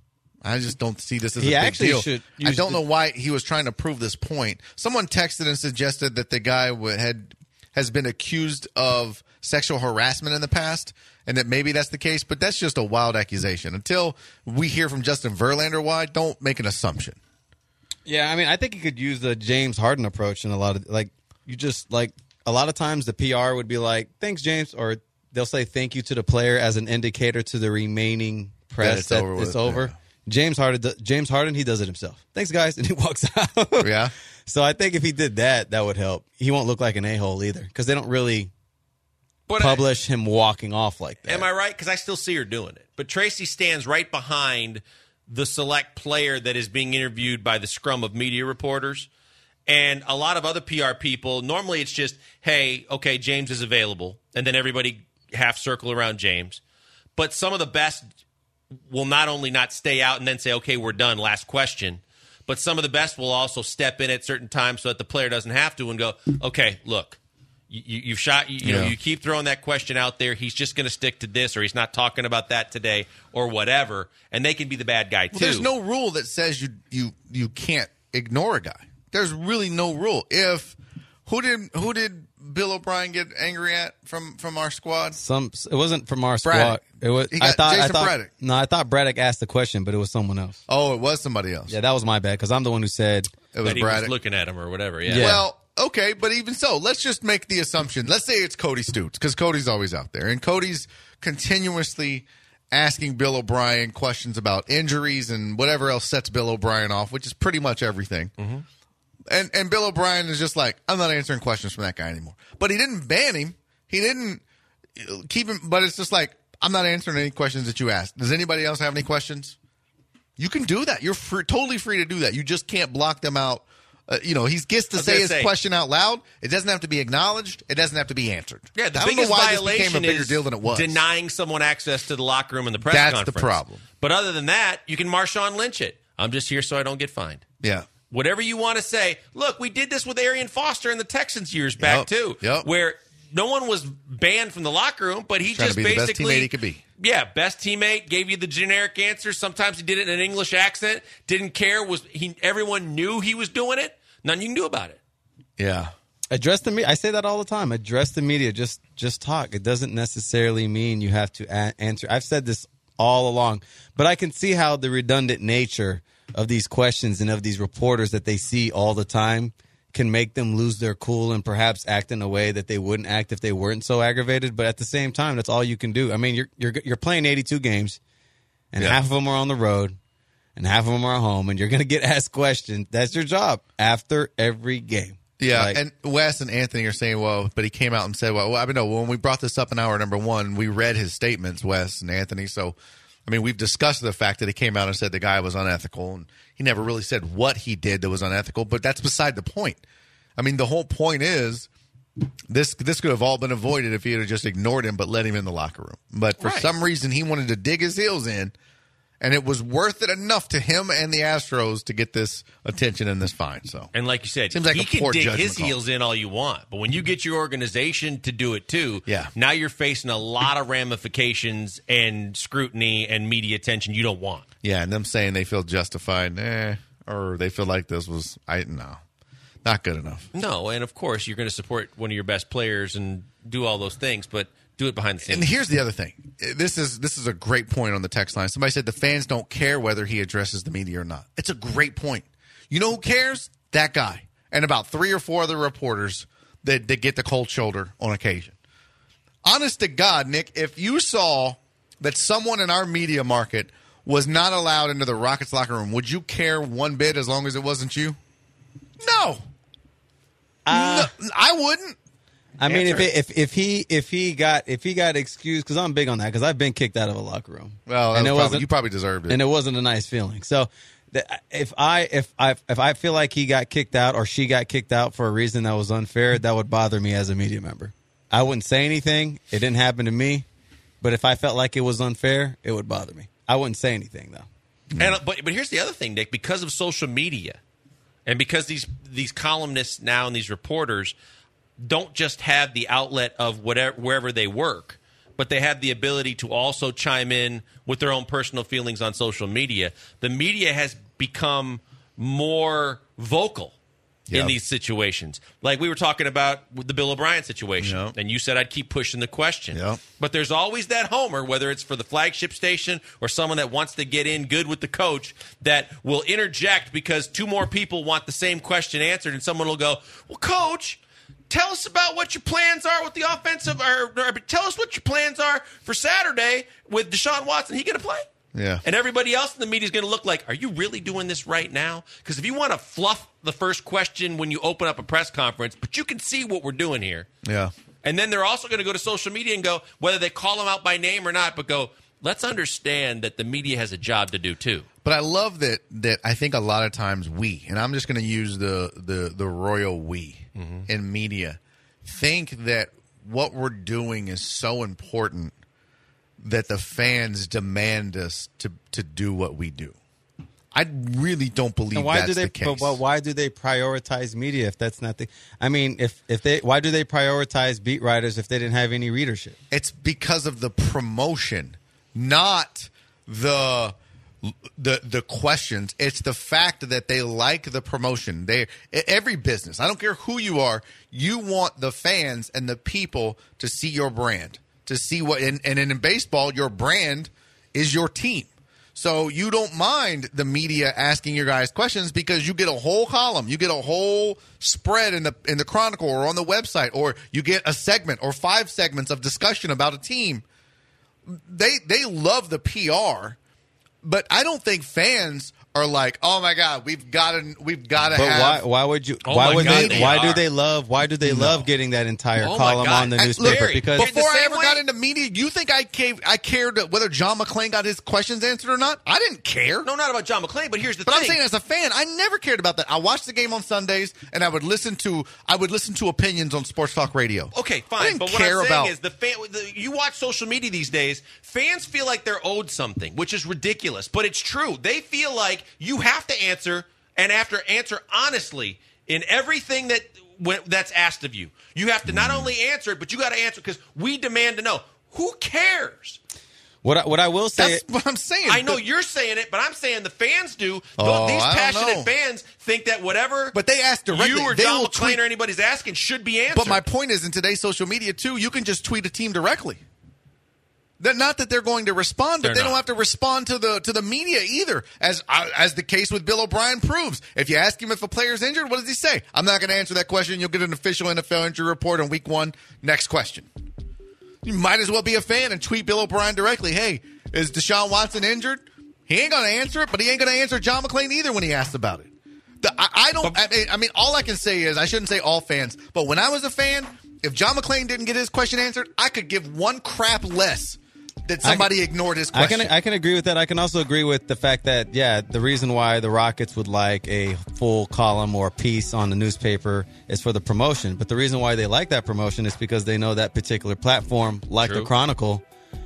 I just don't see this as
He
a big
actually
deal.
should
I
use
don't
the-
know why he was trying to prove this point. Someone texted and suggested that the guy w- had has been accused of sexual harassment in the past, and that maybe that's the case, but that's just a wild accusation. Until we hear from Justin Verlander why, don't make an assumption.
Yeah, I mean, I think you could use the James Harden approach in a lot of, like, you just, like, a lot of times the P R would be like, thanks, James, or they'll say thank you to the player as an indicator to the remaining press
it's
that
over
it's
with,
over.
yeah.
James Harden, James Harden, he does it himself. Thanks, guys, and he walks out.
Yeah.
So I think if he did that, that would help. He won't look like an a-hole either, because they don't really
But
publish him walking off like that.
Am I right? Because I still see her doing it. But Tracy stands right behind the select player that is being interviewed by the scrum of media reporters. And a lot of other P R people, normally it's just, hey, okay, James is available. And then everybody half circle around James. But some of the best will not only not stay out and then say, okay, we're done, last question. But some of the best will also step in at certain times so that the player doesn't have to and go, okay, look. You, you've shot, you, you
Yeah.
know, you keep throwing that question out there. He's just going to stick to this, or he's not talking about that today, or whatever. And they can be the bad guy, too.
Well, there's no rule that says you you you can't ignore a guy. There's really no rule. If who did who did Bill O'Brien get angry at from from our squad?
Some it wasn't from our squad.
Braddock.
It was.
He
I
got
thought. I
Jason
thought.
Braddock.
No, I thought Braddock asked the question, but it was someone else.
Oh, it was somebody else.
Yeah, that was my bad because I'm the one who said
it was
that he
Braddock.
was looking at him or whatever. Yeah.
Yeah.
Well, okay, but even so, let's just make the assumption. Let's say it's Cody Stutes, because Cody's always out there. And Cody's continuously asking Bill O'Brien questions about injuries and whatever else sets Bill O'Brien off, which is pretty much everything. Mm-hmm. And and Bill O'Brien is just like, I'm not answering questions from that guy anymore. But he didn't ban him. He didn't keep him. But it's just like, I'm not answering any questions that you asked. Does anybody else have any questions? You can do that. You're free, totally free to do that. You just can't block them out. Uh, you know, he gets to
I was
say
gonna
his
say-
question out loud. It doesn't have to be acknowledged. It doesn't have to be answered.
Yeah, the
I don't know
biggest
why this
violation
became a bigger
is
deal than it was.
denying someone access to the locker room and the press
That's the
conference.
problem.
But other than that, you can Marshawn Lynch it. I'm just here so I don't get fined.
Yeah.
Whatever you want to say. Look, we did this with Arian Foster in the Texans years back,
Yep,
too,
yep.
where no one was banned from the locker room, but he
Trying
just
to be the best
basically
teammate he could be.
Yeah, best teammate, gave you the generic answer. Sometimes he did it in an English accent, didn't care. Was he? Everyone knew he was doing it. Nothing you can do about it.
Yeah.
address the media. I say that all the time. Address the media. Just just talk. It doesn't necessarily mean you have to a- answer. I've said this all along, but I can see how the redundant nature of these questions and of these reporters that they see all the time can make them lose their cool and perhaps act in a way that they wouldn't act if they weren't so aggravated. But at the same time, that's all you can do. I mean, you're you're you're playing eighty-two games, and
Yeah.
half of them are on the road, and half of them are at home, and you're going to get asked questions. That's your job after every game.
Yeah,
Like-
and Wes and Anthony are saying, well, but he came out and said, well, well I mean, no, when we brought this up in hour number one, we read his statements, Wes and Anthony. So, I mean, we've discussed the fact that he came out and said the guy was unethical, and he never really said what he did that was unethical, but that's beside the point. I mean, the whole point is this this could have all been avoided if he had just ignored him but let him in the locker room. But for
Right.
some reason, he wanted to dig his heels in, and it was worth it enough to him and the Astros to get this attention and this fine. So,
And like you said,
Seems like
he
a
can
poor
dig
judgment
his
call.
heels in all you want, but when you get your organization to do it too,
Yeah.
now you're facing a lot of ramifications and scrutiny and media attention you don't want.
yeah, and them saying they feel justified, eh, or they feel like this was, I no, not good enough.
No, and of course you're going to support one of your best players and do all those things, but do it behind the scenes.
And here's the other thing. This is this is a great point on the text line. Somebody said the fans don't care whether he addresses the media or not. It's a great point. You know who cares? That guy. And about three or four other reporters that, that get the cold shoulder on occasion. Honest to God, Nick, if you saw that someone in our media market was not allowed into the Rockets locker room, would you care one bit as long as it wasn't you? No.
Uh,
no I wouldn't.
I mean, if,
Answer
it, if if he if he got if he got excused, because I'm big on that, because I've been kicked out of a locker room.
Well, that
and
was
it
probably,
wasn't
you probably deserved it.
and it wasn't a nice feeling. So, the, if I if I if I feel like he got kicked out or she got kicked out for a reason that was unfair, that would bother me as a media member. I wouldn't say anything. It didn't happen to me, but if I felt like it was unfair, it would bother me. I wouldn't say anything though.
And but but here's the other thing, Nick. Because of social media, and because these these columnists now and these reporters don't just have the outlet of whatever wherever they work, but they have the ability to also chime in with their own personal feelings on social media. The media has become more vocal
Yep.
in these situations. Like we were talking about with the Bill O'Brien situation,
Yep.
and you said I'd keep pushing the question.
Yep.
But there's always that homer, whether it's for the flagship station or someone that wants to get in good with the coach, that will interject because two more people want the same question answered, and someone will go, well, Coach, tell us about what your plans are with the offensive, or, or tell us what your plans are for Saturday with Deshaun Watson. He going to play?
Yeah.
And everybody else in the media is going to look like, are you really doing this right now? Because if you want to fluff the first question when you open up a press conference, but you can see what we're doing here.
Yeah.
And then they're also going to go to social media and go, whether they call them out by name or not, but go, let's understand that the media has a job to do too.
But I love that that I think a lot of times we, and I'm just going to use the, the, the royal we mm-hmm. in media, think that what we're doing is so important that the fans demand us to, to do what we do. I really don't believe
and why
that's
do they,
the case.
But, but why do they prioritize media if that's not the? I mean, if if they, why do they prioritize beat writers if they didn't have any readership?
It's because of the promotion, not the the the questions. It's the fact that they like the promotion. They every business, I don't care who you are, you want the fans and the people to see your brand. To see what, and, and in baseball, your brand is your team. So you don't mind the media asking your guys questions because you get a whole column, you get a whole spread in the in the Chronicle or on the website, or you get a segment or five segments of discussion about a team. They they love the P R, but I don't think fans are like, oh my God, we've got to, we've got to
but
have.
why? Why would you?
Oh
why
my
would
God,
they?
they
Why
are.
do they love? Why do they
No.
love getting that entire
Oh my
column
God.
on the
I-
newspaper?
look,
because
the
Before I
same
ever
way-
got into media, you think I cave, I cared whether John McClain got his questions answered or not? I didn't care.
No, not about John McClain, but here's the
But
thing.
I'm saying as a fan, I never cared about that. I watched the game on Sundays, and I would listen to I would listen to opinions on Sports Talk Radio.
Okay,
I
fine.
didn't
But what
care
I'm saying
about-
is the fan. The, you watch social media these days. Fans feel like they're owed something, which is ridiculous. But it's true. They feel like you have to answer, and after answer honestly in everything that when, that's asked of you. You have to not only answer it, but you got to answer because we demand to know. Who cares?
what I, what I will say.
That's what I'm saying.
I know
The-
you're saying it, but I'm saying the fans do.
Oh,
These
I don't
passionate
know.
fans think that whatever
But they ask directly.
you or
They
John
will
McClain
tweet-
or anybody's asking should be answered.
But my point is, in today's social media too, you can just tweet a team directly. They're not that they're going to respond, but
They're
they
not.
don't have to respond to the to the media either. As uh, as the case with Bill O'Brien proves, if you ask him if a player's injured, what does he say? I'm not going to answer that question. You'll get an official N F L injury report on week one. Next question. You might as well be a fan and tweet Bill O'Brien directly. Hey, is Deshaun Watson injured? He ain't going to answer it, but he ain't going to answer John McClain either when he asks about it. The, I, I don't. I mean, I mean, all I can say is I shouldn't say all fans, but when I was a fan, if John McClain didn't get his question answered, I could give one crap less that somebody ignored his
I
question.
can I can agree with that. I can also agree with the fact that yeah, the reason why the Rockets would like a full column or piece on the newspaper is for the promotion. But the reason why they like that promotion is because they know that particular platform, like
True.
the Chronicle,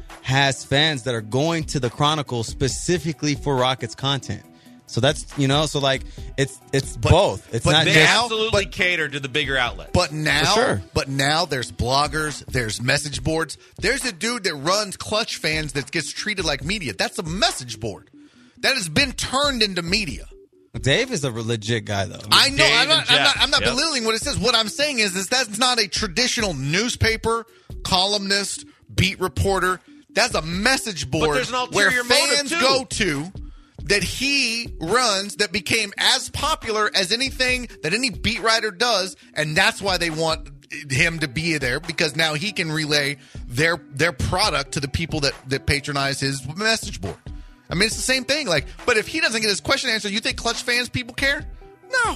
has fans that are going to the Chronicle specifically for Rockets content. So that's you know, so like it's it's both. It's
but
not
they
just
absolutely
but-
cater to the bigger outlets.
But now,
For sure.
but now there's bloggers, there's message boards. There's a dude that runs Clutch Fans that gets treated like media. That's a message board that has been turned into media.
Dave is a legit guy though.
I know.
Dave
I'm
and
not, I'm
Jeff.
not, I'm not
Yep.
belittling what it says. What I'm saying is, is that's not a traditional newspaper columnist, beat reporter. That's a message board
there's an
where
ulterior motive,
fans
too.
go to that he runs that became as popular as anything that any beat writer does, and that's why they want him to be there because now he can relay their their product to the people that that patronize his message board. I mean, it's the same thing. Like, but if he doesn't get his question answered, you think Clutch Fans people care? No.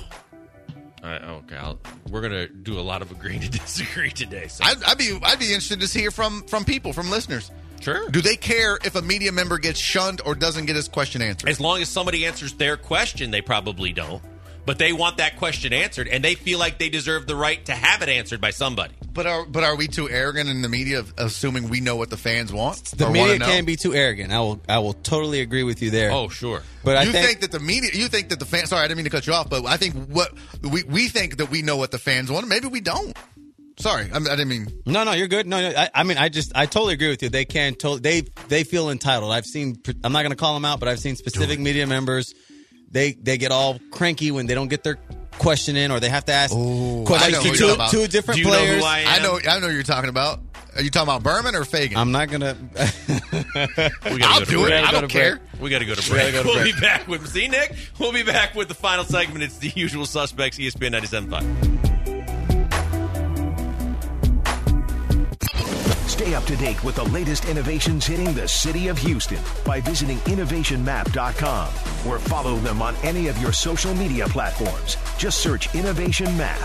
All right, okay, I'll, we're gonna do a lot of agreeing to disagree today. So.
I'd, I'd be I'd be interested to hear from from people, from listeners.
Sure.
Do they care if a media member gets shunned or doesn't get his question answered?
As long as somebody answers their question, they probably don't. But they want that question answered, and they feel like they deserve the right to have it answered by somebody.
But are but are we too arrogant in the media, of assuming we know what the fans want?
The
or
media
wanna know?
can't be too arrogant. I will I will totally agree with you there.
Oh, sure.
But I
you
think,
think, that the media? You think that the fans? Sorry, I didn't mean to cut you off, but I think what we we think that we know what the fans want. Maybe we don't. Sorry, I, I didn't mean.
No, no, you're good. No, no, I, I mean, I just, I totally agree with you. They can, to, they, they feel entitled. I've seen, I'm not going to call them out, but I've seen specific media members. They, they get all cranky when they don't get their question in, or they have to ask
Ooh,
questions to two, two different
Do you
players.
know who I am?
I know, I know who you're talking about. Are you talking about Berman or Fagan?
I'm not gonna.
We
I'll
go to
do
break.
it. I
go
don't
to
care.
We got to go to
We
break.
gotta go to
We'll
break.
be back with see Nick. We'll be back with the final segment. It's the usual suspects. E S P N ninety-seven point five.
Stay up to date with the latest innovations hitting the city of Houston by visiting innovation map dot com or follow them on any of your social media platforms. Just search Innovation Map.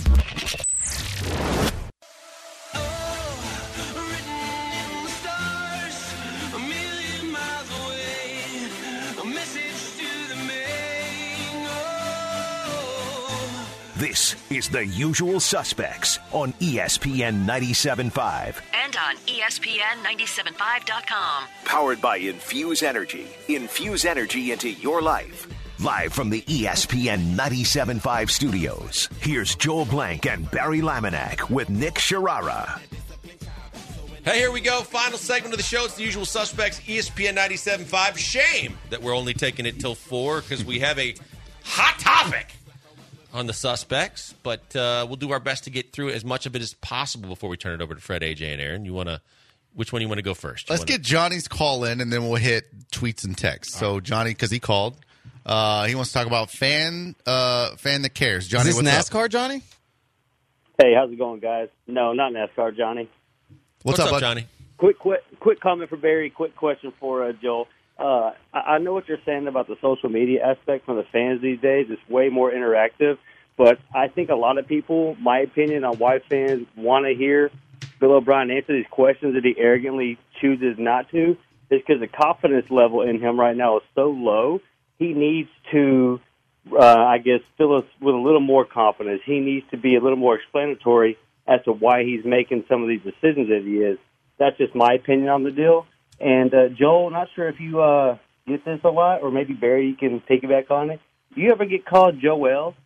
This is The Usual Suspects on E S P N ninety-seven point five.
And on E S P N ninety-seven point five dot com.
Powered by Infuse Energy. Infuse energy into your life. Live from the E S P N ninety-seven point five studios, here's Joel Blank and Barry Laminack with Nick Sharara.
Hey, here we go. Final segment of the show. It's the usual suspects, E S P N ninety-seven point five. Shame that we're only taking it till four because we have a hot topic on the suspects, but uh, we'll do our best to get through as much of it as possible before we turn it over to Fred, A J, and Aaron. You want to? Which one you want to go first? You
Let's
wanna...
get Johnny's call in, and then we'll hit tweets and texts. So Johnny, because he called, uh, he wants to talk about fan, uh, fan that cares. Johnny,
Is this
what's
NASCAR,
up?
Johnny?
Hey, how's it going, guys? No, not NASCAR, Johnny.
What's,
What's
up,
up,
bud?
Johnny?
Quick, quick, quick comment for Barry. Quick question for uh, Joel. Uh, I, I know what you're saying about the social media aspect from the fans these days. It's way more interactive. But I think a lot of people, my opinion on why fans want to hear Bill O'Brien answer these questions that he arrogantly chooses not to, is because the confidence level in him right now is so low. He needs to, uh, I guess, fill us with a little more confidence. He needs to be a little more explanatory as to why he's making some of these decisions that he is. That's just my opinion on the deal. And, uh, Joel, not sure if you uh, get this a lot, or maybe Barry, you can take it back on it. Do you ever get called Joel?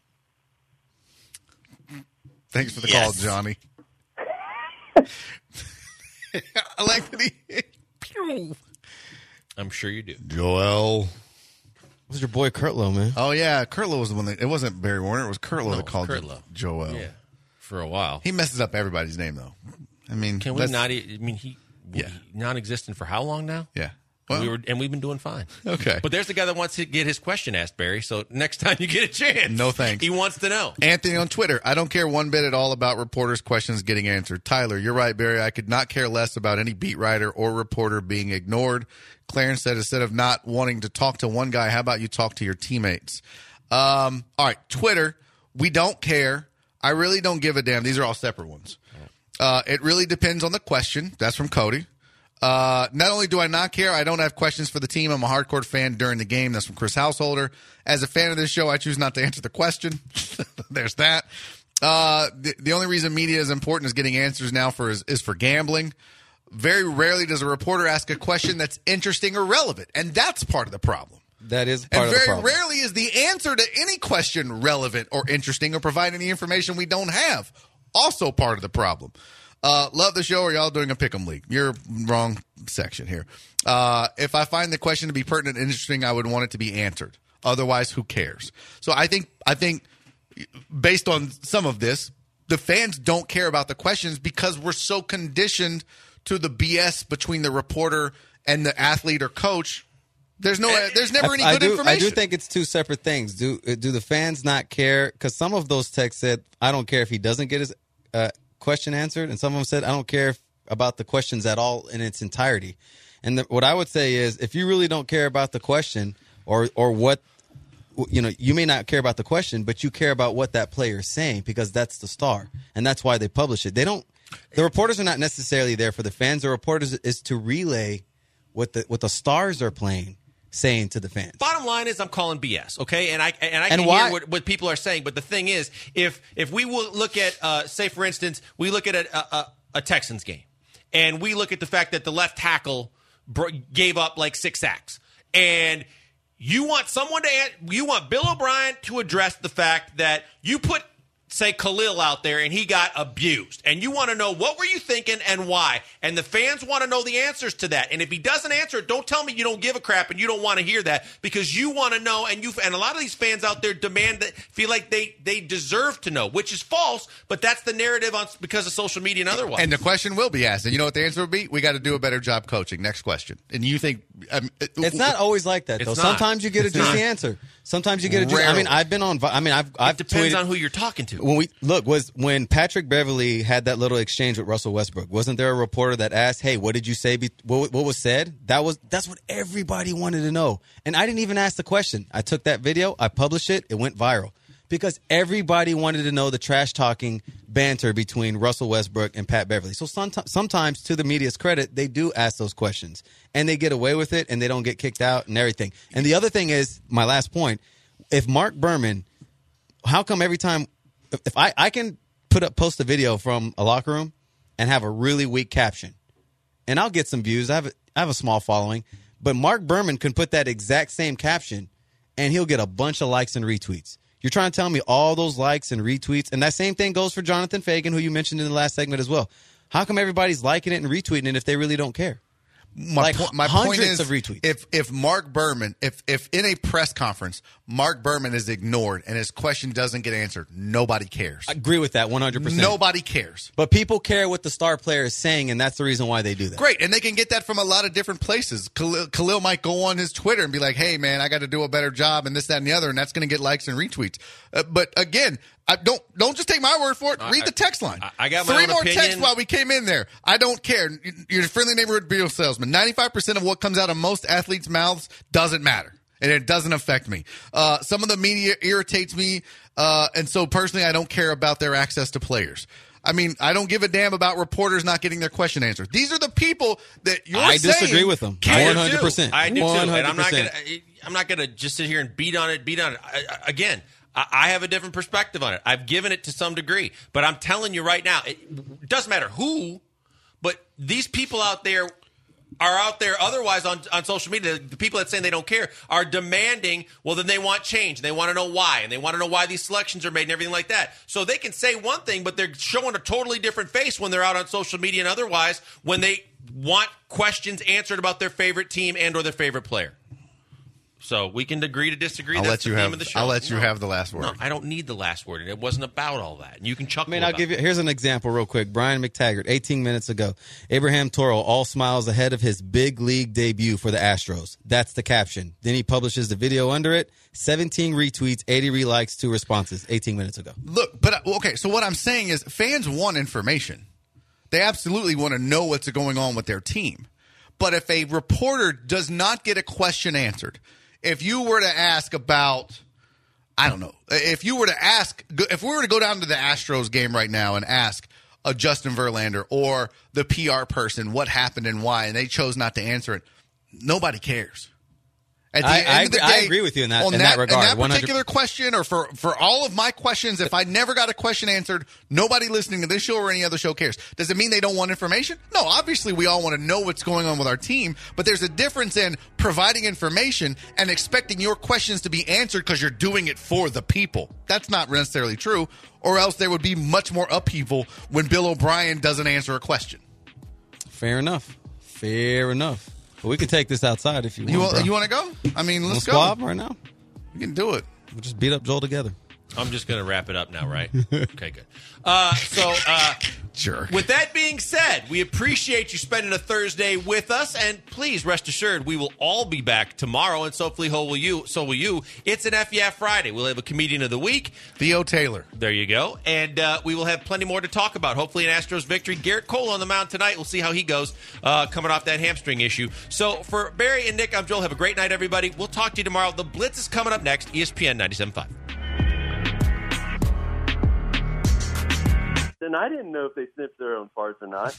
Thanks for the
Yes.
call, Johnny. I like that he. Pew.
I'm sure you do.
Joel.
It was your boy Kurtlow, man.
Oh yeah, Kurtlow was the one that. It wasn't Barry Warner. It was Kurtlow
No,
that
it was
called
Kurtlow.
Joel.
Yeah, for a while.
He messes up everybody's name though. I mean,
Can we
let's-
not? I mean, he,
Yeah.
he non-existent for how long now?
Yeah.
And
Well,
we were, and we've been doing fine.
Okay.
But there's the guy that wants to get his question asked, Barry. So next time you get a chance,
No thanks.
He wants to know.
Anthony on Twitter. I don't care one bit at all about reporters' questions getting answered. Tyler, you're right, Barry. I could not care less about any beat writer or reporter being ignored. Clarence said, instead of not wanting to talk to one guy, how about you talk to your teammates? Um, all right, Twitter. We don't care. I really don't give a damn. These are all separate ones. Uh, it really depends on the question. That's from Cody. Uh, not only do I not care, I don't have questions for the team. I'm a hardcore fan during the game. That's from Chris Householder. As a fan of this show, I choose not to answer the question. There's that. Uh, the, the only reason media is important is getting answers now for is, is for gambling. Very rarely does a reporter ask a question that's interesting or relevant, and that's part of the problem.
That is part
And
of the
very
problem.
rarely is the answer to any question relevant or interesting or provide any information we don't have. Also part of the problem. Uh, love the show. Or y'all doing a pick'em league? You're wrong section here. Uh, if I find the question to be pertinent and interesting, I would want it to be answered. Otherwise, who cares? So I think I think based on some of this, the fans don't care about the questions because we're so conditioned to the B S between the reporter and the athlete or coach. There's no, there's never any
I,
good
I do,
information.
I do think it's two separate things. Do do the fans not care? Because some of those texts said, "I don't care if he doesn't get his uh, question answered," and some of them said, "I don't care if, about the questions at all in its entirety." And the, what I would say is, if you really don't care about the question, or or what, you know, you may not care about the question, but you care about what that player is saying because that's the star, and that's why they publish it. They don't. The reporters are not necessarily there for the fans. The reporters is to relay what the what the stars are playing. Saying to the fans.
Bottom line is, I'm calling B S. Okay, and I and I
And
can
why-
hear what, what people are saying, but the thing is, if if we will look at, uh, say for instance, we look at a, a, a Texans game, and we look at the fact that the left tackle br- gave up like six sacks, and you want someone to, you want Bill O'Brien to address the fact that you put say Khalil out there and he got abused, and you want to know what were you thinking and why, and the fans want to know the answers to that. And if he doesn't answer it, don't tell me you don't give a crap and you don't want to hear that, because you want to know, and you and a lot of these fans out there demand that, feel like they they deserve to know, which is false, but that's the narrative on because of social media and otherwise.
And the question will be asked, and you know what the answer will be? We got to do a better job coaching. Next question. And you think um,
it's not always like that though.
It's
Sometimes
not.
you get a
It's
juicy
not.
answer. Sometimes you get a juicy. I
Rarely.
mean, I've been on. I mean, I've. I've
It depends
tweeted,
on who you're talking to.
When we look was when Patrick Beverly had that little exchange with Russell Westbrook. Wasn't there a reporter that asked, "Hey, what did you say? Be- what, what was said?" That was that's what everybody wanted to know. And I didn't even ask the question. I took that video, I published it, it went viral because everybody wanted to know the trash talking banter between Russell Westbrook and Pat Beverly. So sometimes, sometimes, to the media's credit, they do ask those questions and they get away with it and they don't get kicked out and everything. And the other thing is, my last point: if Mark Berman, how come every time? If I, I can put up post a video from a locker room and have a really weak caption, and I'll get some views. I have a, I have a small following, but Mark Berman can put that exact same caption and he'll get a bunch of likes and retweets. You're trying to tell me all those likes and retweets, and that same thing goes for Jonathan Fagan, who you mentioned in the last segment as well. How come everybody's liking it and retweeting it if they really don't care?
My,
Like,
po- my
hundreds
point is,
of retweets.
if if Mark Berman, if if in a press conference, Mark Berman is ignored and his question doesn't get answered, nobody cares.
I agree with that one hundred percent.
Nobody cares.
But people care what the star player is saying, and that's the reason why they do that.
Great, and they can get that from a lot of different places. Khalil, Khalil might go on his Twitter and be like, "Hey, man, I got to do a better job," and this, that, and the other, and that's going to get likes and retweets. Uh, but again, I don't don't just take my word for it. Read
I-
the text line.
I- I got my
three
own
more
opinion.
texts while we came in there. I don't care. You're a friendly neighborhood Beal salesman. Ninety-five percent of what comes out of most athletes' mouths doesn't matter. And it doesn't affect me. Uh, some of the media irritates me, uh, and so personally, I don't care about their access to players. I mean, I don't give a damn about reporters not getting their question answered. These are the people that you're
I
saying
disagree with them.
care.
one hundred percent.
I do too. And I'm not
one hundred
going
percent.
to. I'm not going to just sit here and beat on it. Beat on it. I, I, again, I, I have a different perspective on it. I've given it to some degree, but I'm telling you right now, it doesn't matter who. But these people out there are out there otherwise on, on social media. The people that say they don't care are demanding, well, then they want change. They want to know why, and they want to know why these selections are made and everything like that. So they can say one thing, but they're showing a totally different face when they're out on social media and otherwise when they want questions answered about their favorite team and or their favorite player. So we can agree to disagree.
I'll
That's
let you
the theme
have.
of the show.
I'll let you
No.
have the last word.
No, I don't need the last word. It wasn't about all that. And you can chuckle.
I mean, I'll
about
give you.
it.
Here's an example, real quick. Brian McTaggart, eighteen minutes ago, Abraham Toro all smiles ahead of his big league debut for the Astros. That's the caption. Then he publishes the video under it. seventeen retweets, eighty relikes, two responses. eighteen minutes ago.
Look, but okay. So what I'm saying is, fans want information. They absolutely want to know what's going on with their team. But if a reporter does not get a question answered, if you were to ask about, I don't know, if you were to ask, if we were to go down to the Astros game right now and ask a Justin Verlander or the P R person what happened and why, and they chose not to answer it, nobody cares. At the
I-
end
I
of the
agree- I
day,
agree with you in that-
on
in that regard,
In that
one hundred
particular question, or for, for all of my questions, if I never got a question answered, nobody listening to this show or any other show cares. Does it mean they don't want information? No, obviously we all want to know what's going on with our team, but there's a difference in providing information and expecting your questions to be answered because you're doing it for the people. That's not necessarily true, or else there would be much more upheaval when Bill O'Brien doesn't answer a question.
Fair enough. Fair enough. But we can take this outside if you want.
You want,
bro.
you want to go? I mean, let's
Let's
go.
squab right now.
We can do it.
We'll just beat up Joel together.
I'm just going to wrap it up now, right? Okay, good. Uh, so, uh,
Jerk.
with that being said, we appreciate you spending a Thursday with us, and please rest assured we will all be back tomorrow, and so hopefully so will you. So will you. It's an F Y F Friday. We'll have a comedian of the week.
Theo Taylor.
There you go. And uh, we will have plenty more to talk about. Hopefully an Astros victory. Garrett Cole on the mound tonight. We'll see how he goes uh, coming off that hamstring issue. So for Barry and Nick, I'm Joel. Have a great night, everybody. We'll talk to you tomorrow. The Blitz is coming up next. E S P N ninety-seven point five.
And I didn't know if they sniffed their own farts or not.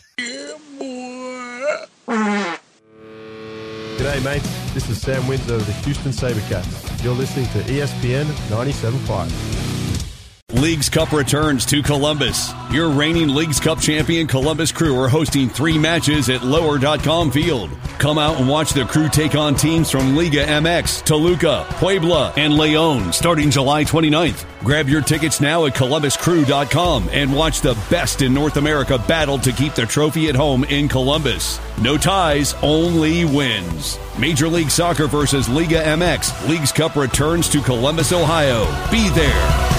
G'day, mate. This is Sam Windsor of the Houston SaberCats. You're listening to E S P N ninety-seven point five.
Leagues Cup returns to Columbus. Your reigning Leagues Cup champion Columbus Crew are hosting three matches at lower dot com Field. Come out and watch the Crew take on teams from Liga M X, Toluca, Puebla, and Leon starting July twenty-ninth. Grab your tickets now at columbus crew dot com and watch the best in North America battle to keep the trophy at home in Columbus. No ties, only wins. Major League Soccer versus Liga M X. Leagues Cup returns to Columbus, Ohio. Be there.